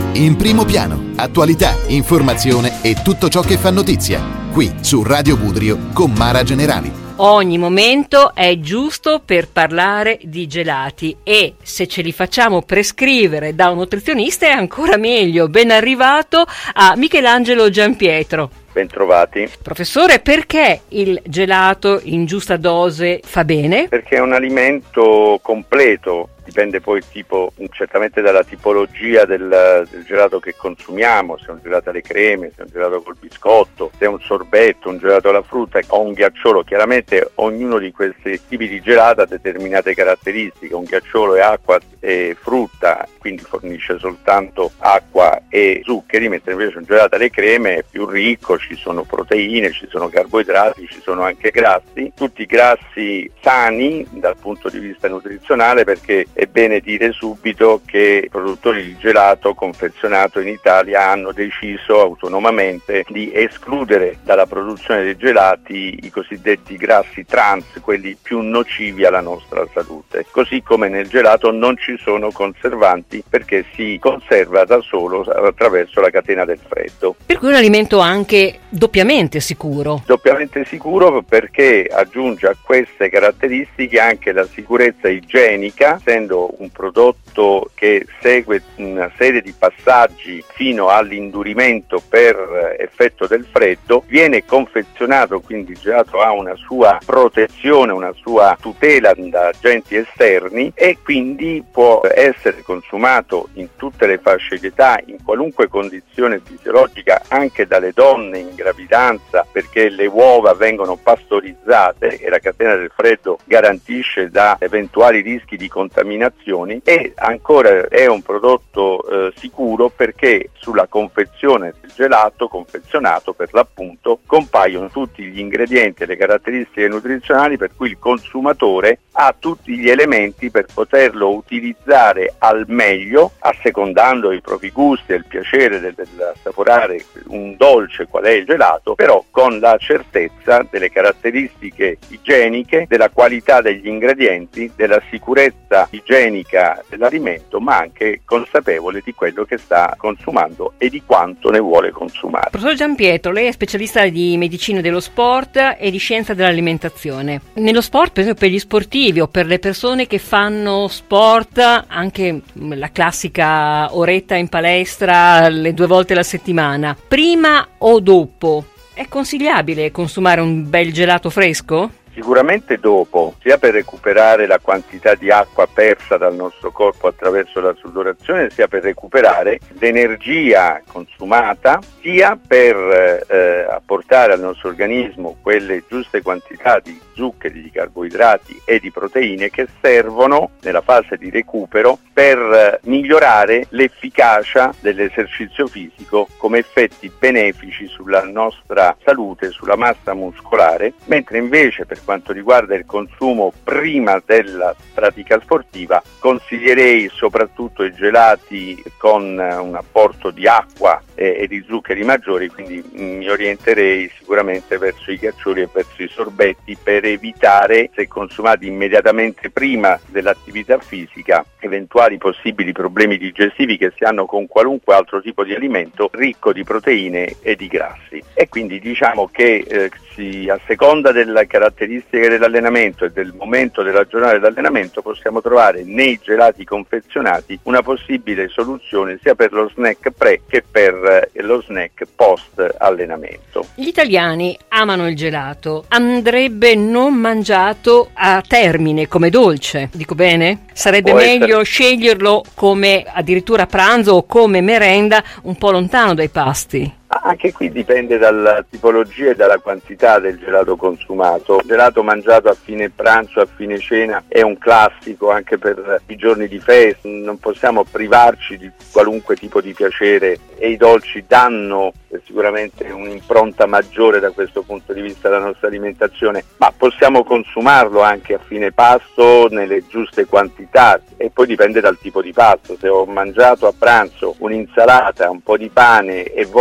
In primo piano, attualità, informazione e tutto ciò che fa notizia. Qui su Radio Budrio con Mara Generali. Ogni momento è giusto per parlare di gelati e se ce li facciamo prescrivere da un nutrizionista è ancora meglio. Ben arrivato a Michelangelo Giampietro. Bentrovati. Professore, perché il gelato in giusta dose fa bene? Perché è un alimento completo, dipende poi certamente dalla tipologia del gelato che consumiamo, se è un gelato alle creme, se è un gelato col biscotto, se è un sorbetto, un gelato alla frutta o un ghiacciolo. Chiaramente ognuno di questi tipi di gelato ha determinate caratteristiche. Un ghiacciolo è acqua e frutta, quindi fornisce soltanto acqua e zuccheri, mentre invece un gelato alle creme è più ricco, ci sono proteine, ci sono carboidrati, ci sono anche grassi, tutti grassi sani dal punto di vista nutrizionale, perché è bene dire subito che i produttori di gelato confezionato in Italia hanno deciso autonomamente di escludere dalla produzione dei gelati i cosiddetti grassi trans, quelli più nocivi alla nostra salute. Così come nel gelato non ci sono conservanti, perché si conserva da solo attraverso la catena del freddo. Per cui è un alimento anche doppiamente sicuro. Doppiamente sicuro perché aggiunge a queste caratteristiche anche la sicurezza igienica, essendo un prodotto che segue una serie di passaggi fino all'indurimento per effetto del freddo. Viene confezionato, quindi il gelato ha una sua protezione, una sua tutela da agenti esterni e quindi può essere consumato in tutte le fasce di età, in qualunque condizione fisiologica, anche dalle donne in gravidanza, perché le uova vengono pastorizzate e la catena del freddo garantisce da eventuali rischi di contaminazioni. E ancora è un prodotto sicuro perché sulla confezione del gelato, confezionato per l'appunto, compaiono tutti gli ingredienti e le caratteristiche nutrizionali per cui il consumatore ha tutti gli elementi per poterlo utilizzare al meglio, assecondando i propri gusti e il piacere del assaporare un dolce qual è il gelato, però con la certezza delle caratteristiche igieniche, della qualità degli ingredienti, della sicurezza igienica dell'alimento, ma anche consapevole di quello che sta consumando e di quanto ne vuole consumare. Professor Giampietro, lei è specialista di medicina dello sport e di scienza dell'alimentazione. Nello sport, per esempio per gli sportivi o per le persone che fanno sport, anche la classica oretta in palestra le 2 volte alla settimana, prima o dopo, è consigliabile consumare un bel gelato fresco? Sicuramente dopo, sia per recuperare la quantità di acqua persa dal nostro corpo attraverso la sudorazione, sia per recuperare l'energia consumata, sia per apportare al nostro organismo quelle giuste quantità di zuccheri, di carboidrati e di proteine che servono nella fase di recupero per migliorare l'efficacia dell'esercizio fisico come effetti benefici sulla nostra salute, sulla massa muscolare, mentre invece per quanto riguarda il consumo prima della pratica sportiva consiglierei soprattutto i gelati con un apporto di acqua e di zuccheri maggiori, quindi mi orienterei sicuramente verso i ghiaccioli e verso i sorbetti per evitare, se consumati immediatamente prima dell'attività fisica, eventuali possibili problemi digestivi che si hanno con qualunque altro tipo di alimento ricco di proteine e di grassi. E quindi diciamo che a seconda delle caratteristiche dell'allenamento e del momento della giornata dell'allenamento possiamo trovare nei gelati confezionati una possibile soluzione sia per lo snack pre che per lo snack post allenamento. Gli italiani amano il gelato, andrebbe non mangiato a termine come dolce, dico bene? Sarebbe meglio sceglierlo come addirittura pranzo o come merenda un po' lontano dai pasti. Anche qui dipende dalla tipologia e dalla quantità del gelato consumato. Il gelato mangiato a fine pranzo, a fine cena è un classico anche per i giorni di festa, non possiamo privarci di qualunque tipo di piacere e i dolci danno sicuramente un'impronta maggiore da questo punto di vista alla nostra alimentazione, ma possiamo consumarlo anche a fine pasto nelle giuste quantità e poi dipende dal tipo di pasto. Se ho mangiato a pranzo un'insalata, un po' di pane e voglio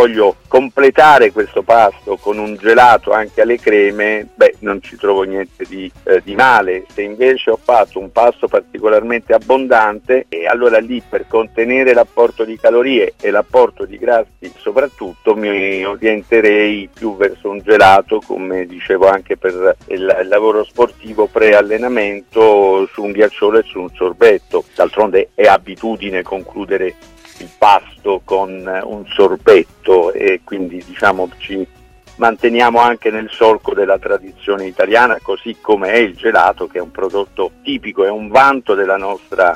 completare questo pasto con un gelato anche alle creme, non ci trovo niente di male. Se invece ho fatto un pasto particolarmente abbondante, e allora lì, per contenere l'apporto di calorie e l'apporto di grassi soprattutto, mi orienterei più verso un gelato, come dicevo anche per il lavoro sportivo pre-allenamento, su un ghiacciolo e su un sorbetto. D'altronde è abitudine concludere il pasto con un sorbetto, e quindi ci manteniamo anche nel solco della tradizione italiana, così come è il gelato, che è un prodotto tipico, è un vanto della nostra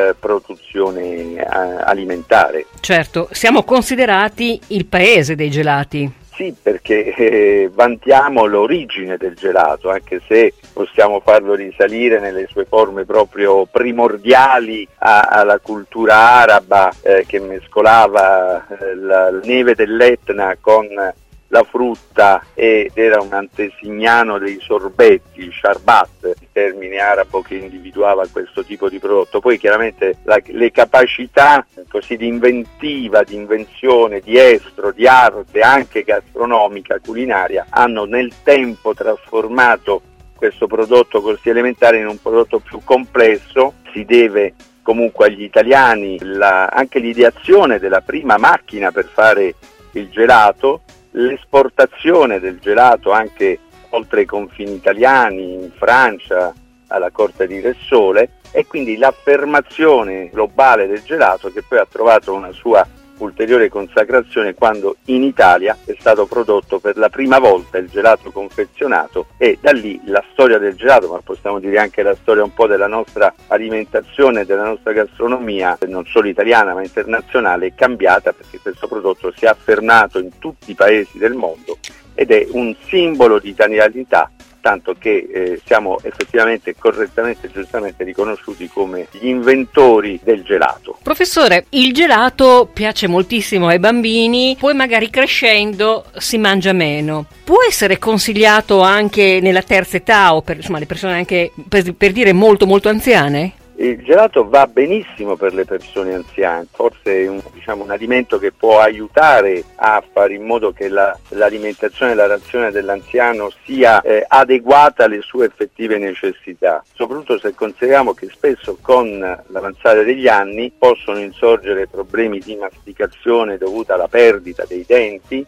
produzione alimentare. Certo, siamo considerati il paese dei gelati. Sì, perché vantiamo l'origine del gelato, anche se possiamo farlo risalire nelle sue forme proprio primordiali alla cultura araba, che mescolava la neve dell'Etna con la frutta ed era un antesignano dei sorbetti, il sharbat, il termine arabo che individuava questo tipo di prodotto. Poi chiaramente le capacità così di inventiva, di invenzione, di estro, di arte anche gastronomica, culinaria, hanno nel tempo trasformato questo prodotto così elementare in un prodotto più complesso. Si deve comunque agli italiani anche l'ideazione della prima macchina per fare il gelato, l'esportazione del gelato anche oltre i confini italiani, in Francia, alla corte di Re Sole, e quindi l'affermazione globale del gelato, che poi ha trovato una sua ulteriore consacrazione quando in Italia è stato prodotto per la prima volta il gelato confezionato, e da lì la storia del gelato, ma possiamo dire anche la storia un po' della nostra alimentazione, della nostra gastronomia, non solo italiana ma internazionale, è cambiata, perché questo prodotto si è affermato in tutti i paesi del mondo ed è un simbolo di italianità, tanto che siamo effettivamente, correttamente e giustamente riconosciuti come gli inventori del gelato. Professore, il gelato piace moltissimo ai bambini, poi magari crescendo si mangia meno. Può essere consigliato anche nella terza età o per le persone anche per dire molto molto anziane? Il gelato va benissimo per le persone anziane, forse è un alimento che può aiutare a fare in modo che l'alimentazione e la razione dell'anziano sia adeguata alle sue effettive necessità, soprattutto se consideriamo che spesso con l'avanzare degli anni possono insorgere problemi di masticazione dovuta alla perdita dei denti,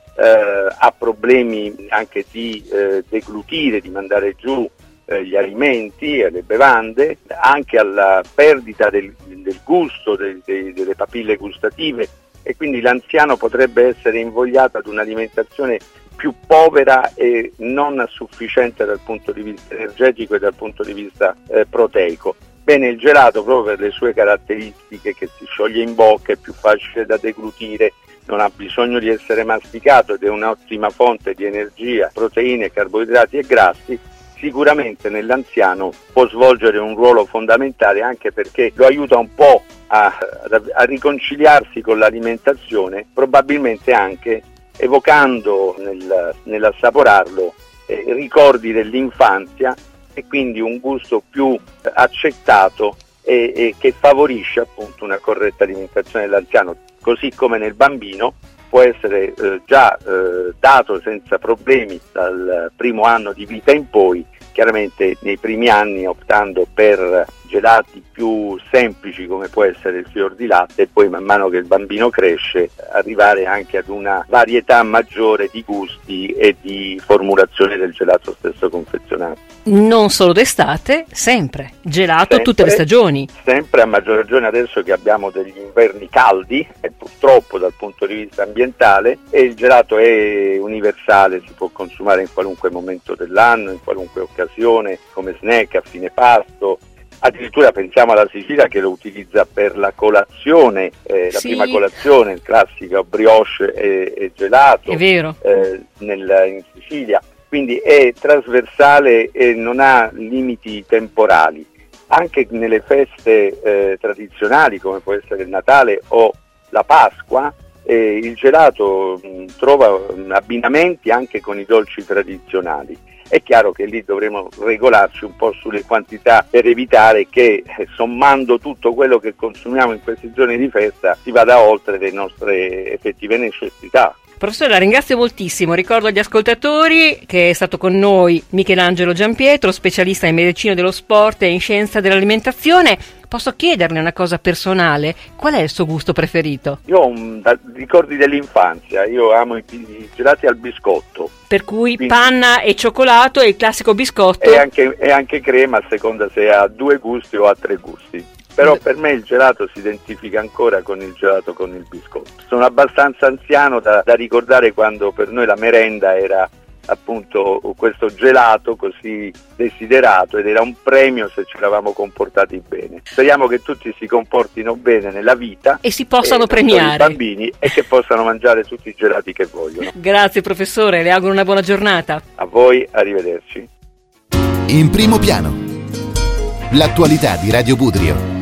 a problemi anche di deglutire, di mandare giù gli alimenti e le bevande, anche alla perdita del gusto, delle papille gustative, e quindi l'anziano potrebbe essere invogliato ad un'alimentazione più povera e non sufficiente dal punto di vista energetico e dal punto di vista proteico. Bene, il gelato, proprio per le sue caratteristiche, che si scioglie in bocca, è più facile da deglutire, non ha bisogno di essere masticato ed è un'ottima fonte di energia, proteine, carboidrati e grassi, sicuramente nell'anziano può svolgere un ruolo fondamentale, anche perché lo aiuta un po' a riconciliarsi con l'alimentazione, probabilmente anche evocando nell'assaporarlo ricordi dell'infanzia, e quindi un gusto più accettato e che favorisce appunto una corretta alimentazione dell'anziano, così come nel bambino può essere già dato senza problemi dal primo anno di vita in poi, chiaramente nei primi anni optando per gelati più semplici come può essere il fior di latte, e poi man mano che il bambino cresce arrivare anche ad una varietà maggiore di gusti e di formulazione del gelato stesso confezionato. Non solo d'estate, sempre gelato sempre, tutte le stagioni. Sempre, a maggior ragione adesso che abbiamo degli inverni caldi, e purtroppo dal punto di vista ambientale, e il gelato è universale, si può consumare in qualunque momento dell'anno, in qualunque occasione, come snack, a fine pasto. Addirittura pensiamo alla Sicilia, che lo utilizza per la colazione, la prima colazione, il classico brioche e gelato. È vero. In Sicilia. Quindi è trasversale e non ha limiti temporali. Anche nelle feste tradizionali, come può essere il Natale o la Pasqua, il gelato trova abbinamenti anche con i dolci tradizionali. È chiaro che lì dovremo regolarci un po' sulle quantità, per evitare che, sommando tutto quello che consumiamo in questi giorni di festa, si vada oltre le nostre effettive necessità. Professore, la ringrazio moltissimo. Ricordo agli ascoltatori che è stato con noi Michelangelo Giampietro, specialista in medicina dello sport e in scienza dell'alimentazione. Posso chiederle una cosa personale? Qual è il suo gusto preferito? Io ho ricordi dell'infanzia, io amo i gelati al biscotto. Per cui panna e cioccolato e il classico biscotto. E anche crema, a seconda se ha 2 gusti o ha 3 gusti. Però per me il gelato si identifica ancora con il gelato con il biscotto. Sono abbastanza anziano da ricordare quando per noi la merenda era appunto questo gelato così desiderato ed era un premio se ci eravamo comportati bene. Speriamo che tutti si comportino bene nella vita e si possano premiare i bambini e che possano mangiare tutti i gelati che vogliono. Grazie professore, le auguro una buona giornata. A voi, arrivederci. In primo piano, l'attualità di Radio Budrio.